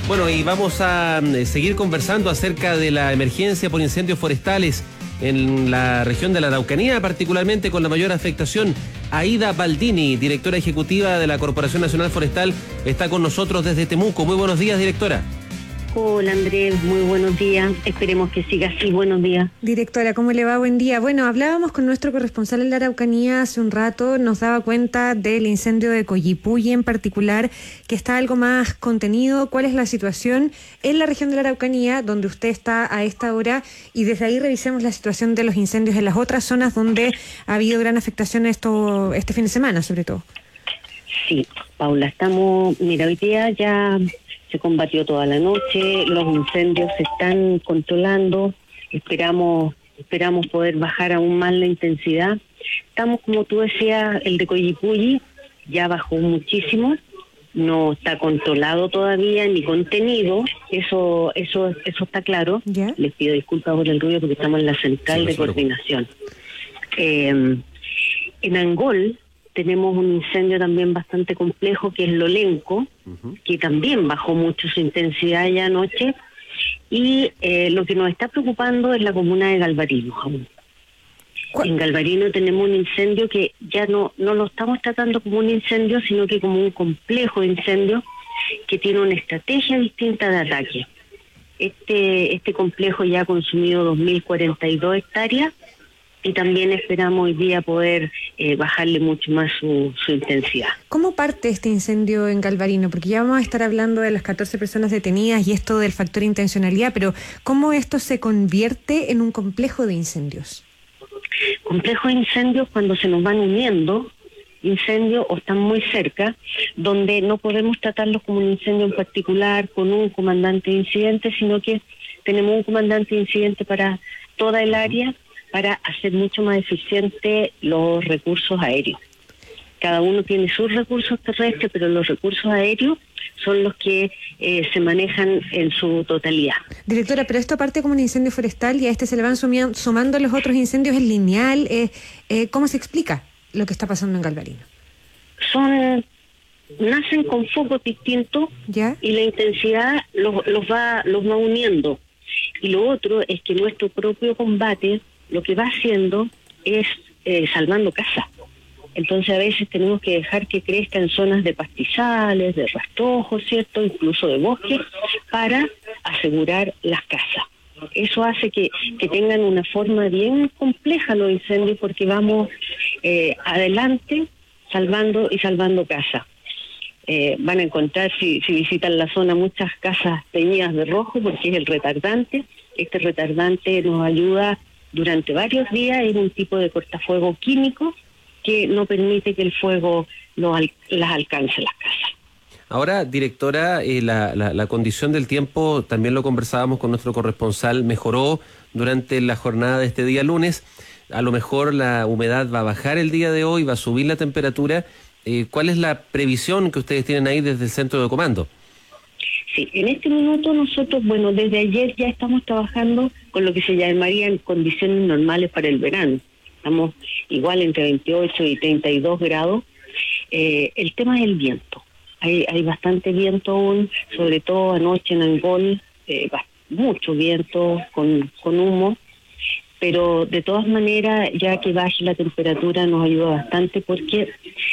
Bueno, y vamos a seguir conversando acerca de la emergencia por incendios forestales en la región de la Araucanía, particularmente con la mayor afectación. Aida Baldini, directora ejecutiva de la Corporación Nacional Forestal, está con nosotros desde Temuco. Muy buenos días, directora. Hola Andrés, muy buenos días. Esperemos que siga así. Buenos días. Directora, ¿cómo le va? Buen día. Bueno, hablábamos con nuestro corresponsal en la Araucanía hace un rato, nos daba cuenta del incendio de Coyipulli en particular, que está algo más contenido. ¿Cuál es la situación en la región de la Araucanía, donde usted está a esta hora? Y desde ahí revisemos la situación de los incendios en las otras zonas donde ha habido gran afectación este fin de semana, sobre todo. Sí, Paula, mira, hoy día ya se combatió toda la noche, los incendios se están controlando, esperamos poder bajar aún más la intensidad. Estamos, como tú decías, el de Coyipulli ya bajó muchísimo, no está controlado todavía ni contenido, eso está claro. ¿Ya? Les pido disculpas por el ruido porque estamos en la central de coordinación. En Angol tenemos un incendio también bastante complejo, que es Lolenco, que también bajó mucho su intensidad ya anoche, y lo que nos está preocupando es la comuna de Galvarino aún. En Galvarino tenemos un incendio que ya no lo estamos tratando como un incendio, sino que como un complejo de incendio que tiene una estrategia distinta de ataque. Este complejo ya ha consumido 2.042 hectáreas, y también esperamos hoy día poder bajarle mucho más su intensidad. ¿Cómo parte este incendio en Galvarino? Porque ya vamos a estar hablando de las 14 personas detenidas y esto del factor intencionalidad, pero ¿cómo esto se convierte en un complejo de incendios? Complejo de incendios cuando se nos van uniendo incendios o están muy cerca, donde no podemos tratarlos como un incendio en particular con un comandante de incidente, sino que tenemos un comandante de incidente para toda el área, para hacer mucho más eficiente los recursos aéreos. Cada uno tiene sus recursos terrestres, pero los recursos aéreos son los que se manejan en su totalidad. Directora, pero esto parte como un incendio forestal y a este se le van sumando los otros incendios, ¿es lineal? ¿Cómo se explica lo que está pasando en Galvarino? Nacen con focos distintos. ¿Ya? Y la intensidad los va uniendo. Y lo otro es que nuestro propio combate lo que va haciendo es salvando casas. Entonces a veces tenemos que dejar que crezca en zonas de pastizales, de rastrojos, ¿cierto? Incluso de bosque, para asegurar las casas. Eso hace que tengan una forma bien compleja los incendios, porque vamos adelante salvando casas. Van a encontrar, si visitan la zona, muchas casas teñidas de rojo, porque es el retardante. Este retardante nos ayuda durante varios días, es un tipo de cortafuego químico que no permite que el fuego las alcance las casas. Ahora, directora, la condición del tiempo, también lo conversábamos con nuestro corresponsal, mejoró durante la jornada de este día lunes. A lo mejor la humedad va a bajar el día de hoy, va a subir la temperatura. ¿Cuál es la previsión que ustedes tienen ahí desde el centro de comando? Sí, en este minuto nosotros, desde ayer ya estamos trabajando con lo que se llamarían condiciones normales para el verano. Estamos igual entre 28 y 32 grados. El tema es el viento. Hay bastante viento aún, sobre todo anoche en Angol, mucho viento con humo. Pero de todas maneras, ya que baje la temperatura nos ayuda bastante, porque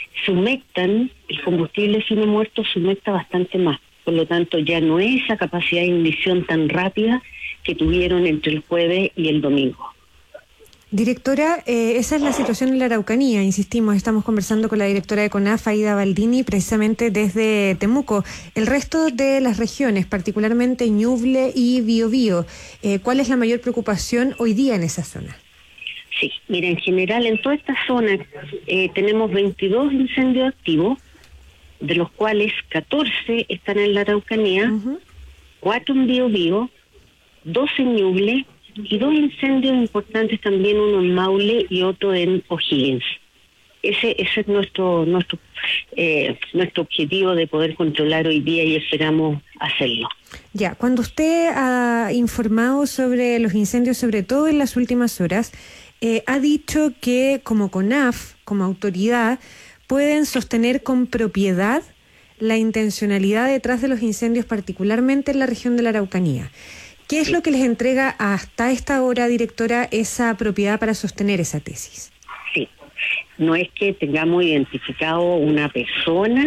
el combustible fino muerto se humecta bastante más. Por lo tanto, ya no es esa capacidad de ignición tan rápida que tuvieron entre el jueves y el domingo. Directora, esa es la situación en la Araucanía, insistimos, estamos conversando con la directora de CONAF, Aida Baldini, precisamente desde Temuco. El resto de las regiones, particularmente Ñuble y Biobío, ¿cuál es la mayor preocupación hoy día en esa zona? Sí, mira, en general en toda esta zona tenemos 22 incendios activos, de los cuales 14 están en la Araucanía, 4 en Biobío, 2 en Ñuble y 2 incendios importantes también, uno en Maule y otro en O'Higgins. Ese es nuestro objetivo de poder controlar hoy día y esperamos hacerlo. Ya, cuando usted ha informado sobre los incendios, sobre todo en las últimas horas, ha dicho que como CONAF, como autoridad, pueden sostener con propiedad la intencionalidad detrás de los incendios, particularmente en la región de la Araucanía. ¿Qué es lo que les entrega hasta esta hora, directora, esa propiedad para sostener esa tesis? Sí, no es que tengamos identificado una persona,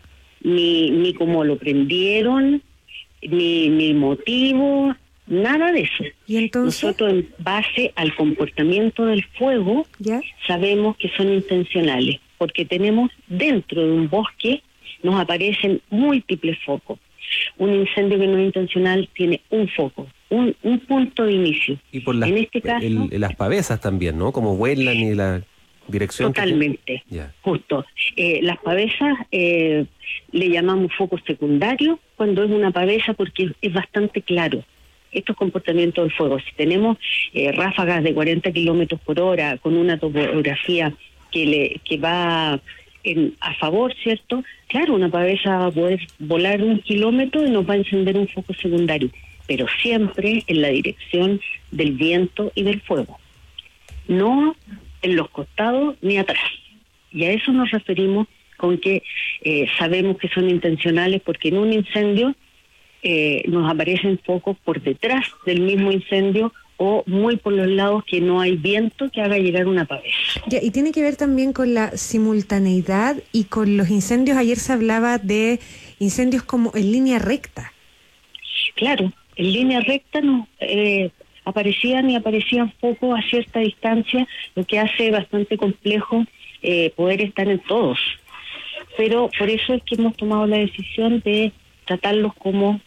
ni cómo lo prendieron, ni motivo, nada de eso. ¿Y entonces? Nosotros, en base al comportamiento del fuego, ¿Ya? sabemos que son intencionales, porque tenemos dentro de un bosque, nos aparecen múltiples focos. Un incendio que no es intencional tiene un foco, un punto de inicio. Y por en este caso, las pavesas también, ¿no? Como vuelan y la dirección. Totalmente, justo. Las pavesas le llamamos focos secundarios cuando es una pavesa, porque es bastante claro estos comportamientos del fuego. Si tenemos ráfagas de 40 kilómetros por hora con una topografía que va a favor, ¿cierto? Claro, una pavesa va a poder volar 1 kilómetro y nos va a encender un foco secundario, pero siempre en la dirección del viento y del fuego, no en los costados ni atrás. Y a eso nos referimos con que sabemos que son intencionales, porque en un incendio nos aparecen focos por detrás del mismo incendio o muy por los lados, que no hay viento que haga llegar una pavesa. Ya, y tiene que ver también con la simultaneidad y con los incendios. Ayer se hablaba de incendios como en línea recta. Claro, en línea recta no aparecían focos a cierta distancia, lo que hace bastante complejo poder estar en todos. Pero por eso es que hemos tomado la decisión de tratarlos como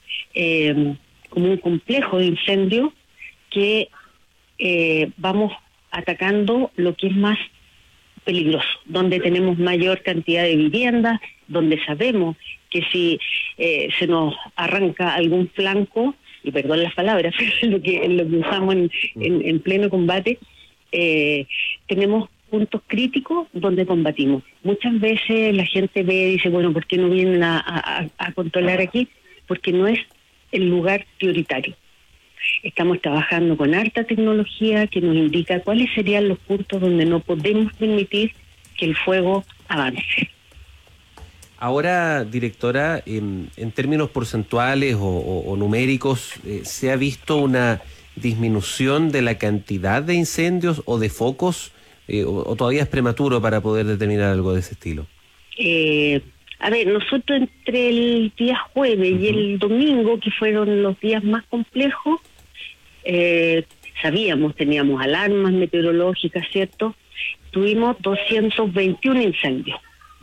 un complejo de incendio, que vamos atacando lo que es más peligroso, donde tenemos mayor cantidad de viviendas, donde sabemos que si se nos arranca algún flanco, y perdón las palabras, pero es lo que usamos en pleno combate, tenemos puntos críticos donde combatimos. Muchas veces la gente ve y dice, bueno, ¿por qué no vienen a controlar aquí? Porque no es el lugar prioritario. Estamos trabajando con harta tecnología que nos indica cuáles serían los puntos donde no podemos permitir que el fuego avance. Ahora, directora, en términos porcentuales o numéricos, ¿se ha visto una disminución de la cantidad de incendios o de focos? ¿O todavía es prematuro para poder determinar algo de ese estilo? A ver, nosotros entre el día jueves y el domingo, que fueron los días más complejos, sabíamos, teníamos alarmas meteorológicas, ¿cierto? Tuvimos 221 incendios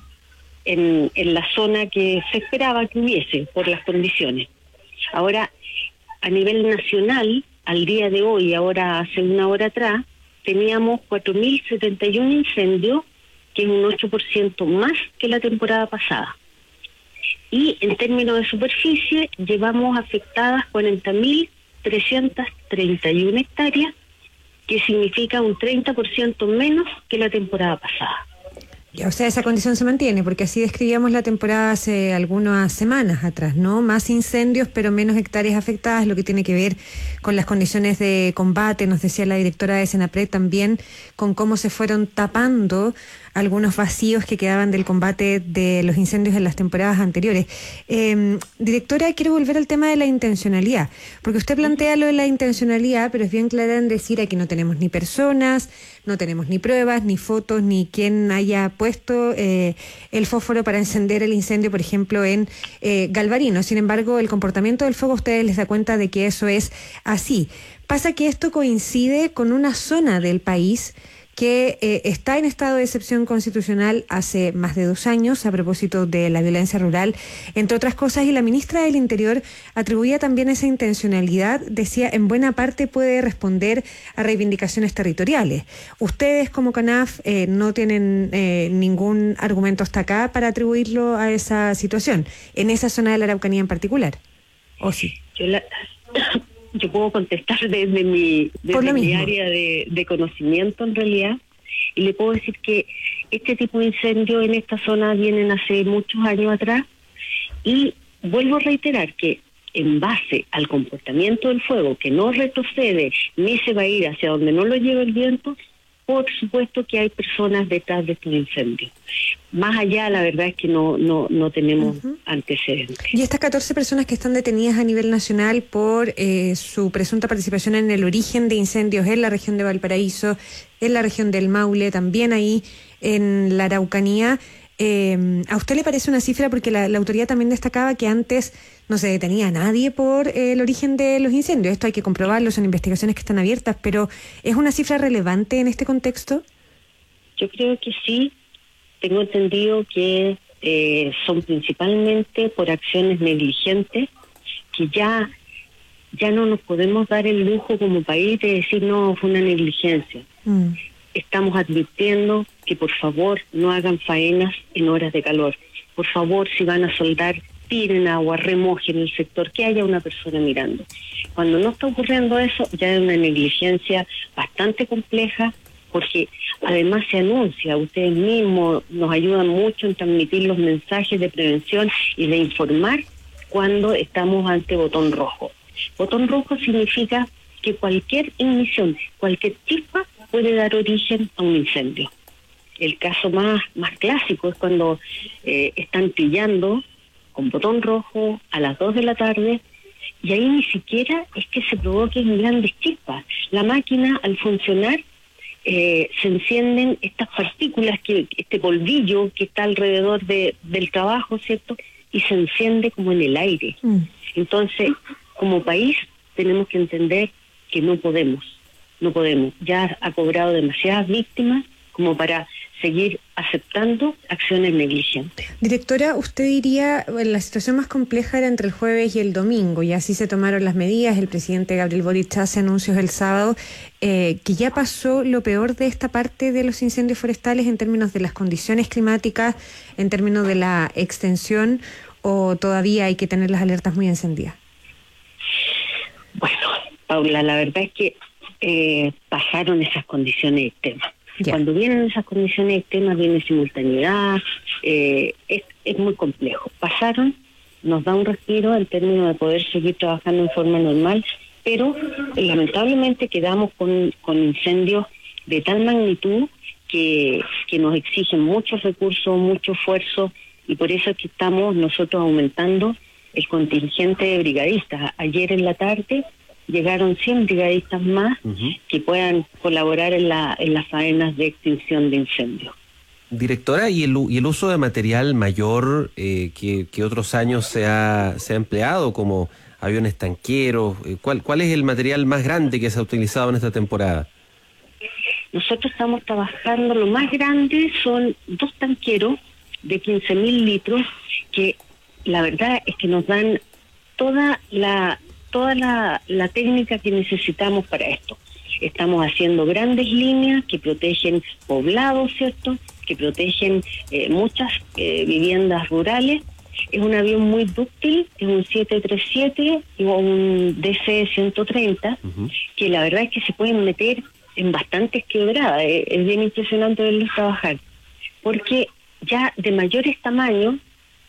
en la zona que se esperaba que hubiese por las condiciones. Ahora, a nivel nacional, al día de hoy, ahora hace una hora atrás, teníamos 4.071 incendios, que es un 8% más que la temporada pasada. Y en términos de superficie, llevamos afectadas 40.331 hectáreas, que significa un 30% menos que la temporada pasada. O sea, esa condición se mantiene, porque así describíamos la temporada hace algunas semanas atrás, ¿no? Más incendios, pero menos hectáreas afectadas, lo que tiene que ver con las condiciones de combate, nos decía la directora de Senapred también, con cómo se fueron tapando algunos vacíos que quedaban del combate de los incendios en las temporadas anteriores. Directora, quiero volver al tema de la intencionalidad, porque usted plantea lo de la intencionalidad, pero es bien clara en decir aquí no tenemos ni personas, no tenemos ni pruebas, ni fotos, ni quien haya puesto el fósforo para encender el incendio, por ejemplo, en Galvarino. Sin embargo, el comportamiento del fuego, a ustedes les da cuenta de que eso es así. Pasa que esto coincide con una zona del país que está en estado de excepción constitucional hace más de 2 años a propósito de la violencia rural, entre otras cosas, y la ministra del Interior atribuía también esa intencionalidad, decía, en buena parte puede responder a reivindicaciones territoriales. Ustedes como CONAF no tienen ningún argumento hasta acá para atribuirlo a esa situación, en esa zona de la Araucanía en particular, ¿o sí? Yo puedo contestar desde mi área de conocimiento, en realidad, y le puedo decir que este tipo de incendios en esta zona vienen hace muchos años atrás, y vuelvo a reiterar que en base al comportamiento del fuego, que no retrocede ni se va a ir hacia donde no lo lleva el viento, por supuesto que hay personas detrás de estos incendios. Más allá, la verdad es que no tenemos antecedentes. Y estas 14 personas que están detenidas a nivel nacional por su presunta participación en el origen de incendios en la región de Valparaíso, en la región del Maule, también ahí en la Araucanía, ¿a usted le parece una cifra? Porque la autoridad también destacaba que antes no se detenía a nadie por el origen de los incendios. Esto hay que comprobarlo, son investigaciones que están abiertas, pero ¿es una cifra relevante en este contexto? Yo creo que sí. Tengo entendido que son principalmente por acciones negligentes, que ya no nos podemos dar el lujo como país de decir no, fue una negligencia. Estamos advirtiendo que por favor no hagan faenas en horas de calor. Por favor, si van a soldar, tiren agua, remojen el sector, que haya una persona mirando. Cuando no está ocurriendo eso, ya es una negligencia bastante compleja, porque además se anuncia, ustedes mismos nos ayudan mucho en transmitir los mensajes de prevención y de informar cuando estamos ante botón rojo. Botón rojo significa que cualquier ignición, cualquier chispa puede dar origen a un incendio. El caso más clásico es cuando están trillando con botón rojo a las 2 de la tarde y ahí ni siquiera es que se provoquen grandes chispas. La máquina, al funcionar, se encienden estas partículas, este polvillo que está alrededor del trabajo, ¿cierto? Y se enciende como en el aire. Entonces, como país, tenemos que entender que no podemos. Ya ha cobrado demasiadas víctimas como para seguir aceptando acciones negligentes. Directora, usted diría, la situación más compleja era entre el jueves y el domingo, y así se tomaron las medidas. El presidente Gabriel Boric hace anuncios el sábado, que ya pasó lo peor de esta parte de los incendios forestales en términos de las condiciones climáticas, en términos de la extensión, o todavía hay que tener las alertas muy encendidas. Bueno, Paula, la verdad es que pasaron esas condiciones extremas. Yeah. Cuando vienen esas condiciones extremas, viene simultaneidad, es muy complejo. Pasaron, nos da un respiro en términos de poder seguir trabajando en forma normal, pero lamentablemente quedamos con incendios de tal magnitud que nos exigen muchos recursos, mucho esfuerzo, y por eso es que estamos nosotros aumentando el contingente de brigadistas. Ayer en la tarde llegaron 100 brigadistas más que puedan colaborar en las faenas de extinción de incendios. Directora, ¿y el uso de material mayor que otros años se ha empleado, como aviones tanqueros? ¿Cuál es el material más grande que se ha utilizado en esta temporada? Nosotros estamos trabajando, lo más grande son 2 tanqueros de 15.000 litros, que la verdad es que nos dan toda la técnica que necesitamos para esto. Estamos haciendo grandes líneas que protegen poblados, ¿cierto?, que protegen muchas viviendas rurales. Es un avión muy dúctil, es un 737 o un DC-130, que la verdad es que se pueden meter en bastantes quebradas. Es bien impresionante verlos trabajar, porque ya de mayores tamaños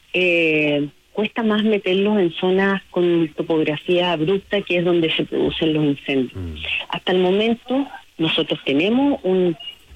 cuesta más meterlos en zonas con topografía abrupta, que es donde se producen los incendios. Hasta el momento nosotros tenemos un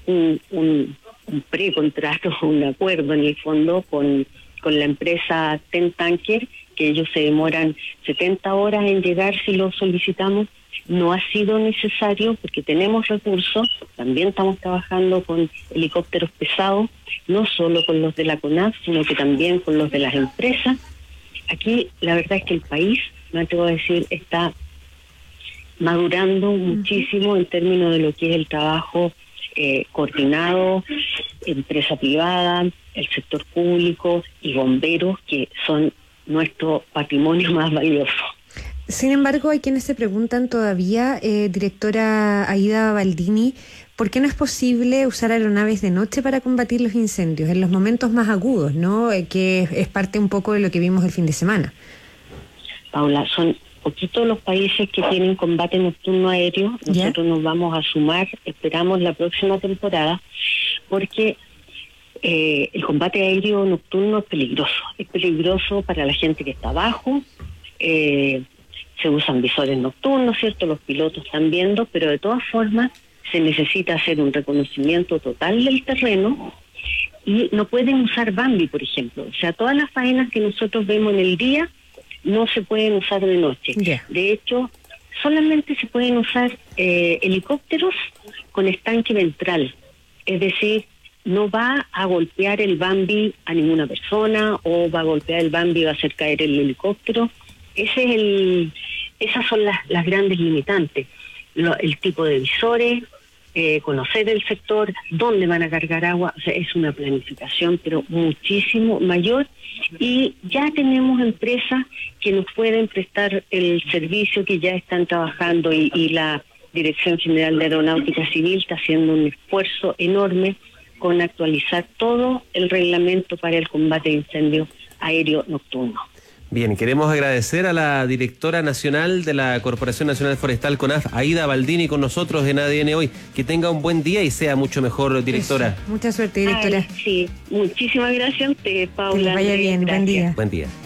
precontrato, un acuerdo en el fondo con la empresa Ten Tanker, que ellos se demoran 70 horas en llegar si lo solicitamos. No ha sido necesario porque tenemos recursos, también estamos trabajando con helicópteros pesados, no solo con los de la CONAF, sino que también con los de las empresas. Aquí la verdad es que el país, me atrevo a decir, está madurando muchísimo en términos de lo que es el trabajo coordinado, empresa privada, el sector público y bomberos, que son nuestro patrimonio más valioso. Sin embargo, hay quienes se preguntan todavía, directora Aida Baldini, ¿por qué no es posible usar aeronaves de noche para combatir los incendios en los momentos más agudos, ¿no? Que es parte un poco de lo que vimos el fin de semana. Paula, son poquitos los países que tienen combate nocturno aéreo. Nosotros nos vamos a sumar, esperamos la próxima temporada, porque el combate aéreo nocturno es peligroso. Es peligroso para la gente que está abajo. Se usan visores nocturnos, ¿cierto? Los pilotos están viendo, pero de todas formas se necesita hacer un reconocimiento total del terreno y no pueden usar Bambi, por ejemplo. O sea, todas las faenas que nosotros vemos en el día no se pueden usar de noche. Yeah. De hecho, solamente se pueden usar helicópteros con estanque ventral. Es decir, no va a golpear el Bambi a ninguna persona o va a golpear el Bambi y va a hacer caer el helicóptero. Esas son las grandes limitantes. El tipo de visores, conocer el sector, dónde van a cargar agua. O sea, es una planificación, pero muchísimo mayor. Y ya tenemos empresas que nos pueden prestar el servicio, que ya están trabajando y la Dirección General de Aeronáutica Civil está haciendo un esfuerzo enorme con actualizar todo el reglamento para el combate de incendios aéreo nocturno. Bien, queremos agradecer a la directora nacional de la Corporación Nacional Forestal, CONAF, Aida Baldini, con nosotros en ADN Hoy. Que tenga un buen día y sea mucho mejor, directora. Eso. Mucha suerte, directora. Sí, muchísimas gracias a usted, Paula. Que vaya bien, Gracias. buen día. Buen día.